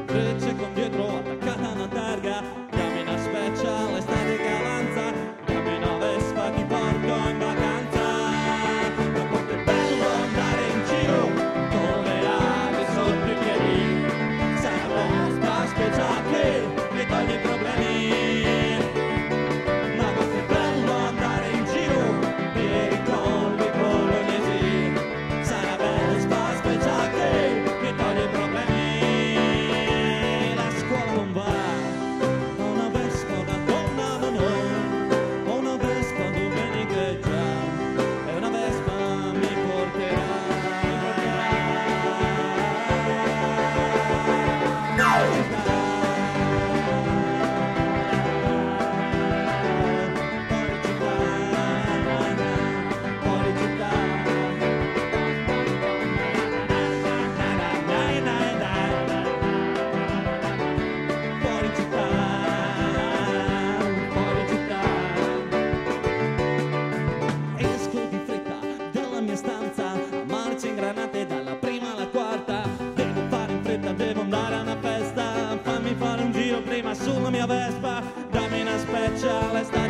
trecce con dietro attaccata a una targa. Dammi una special, estate galanza, dammi una Vespa, ti porto in vacanza. Ma quanto è bello andare in giro con le ali sotto i piedi. Sei una Vespa special che toglie i problemi. Ma quanto è bello andare in giro per i colli bolognesi. Sei una Vespa special che toglie i problemi. La scuola non va, ho una Vespa da donna, no no, ho una Vespa domenica già, e una Vespa mi porterà. Fuori città, fuori città, fuori città. Esco di fretta dalla mia stanza, a marce ingranate dalla prima alla quarta. Devo fare in fretta, devo andare a una festa. Fammi fare un giro prima sulla mia Vespa. Dammi una special, estate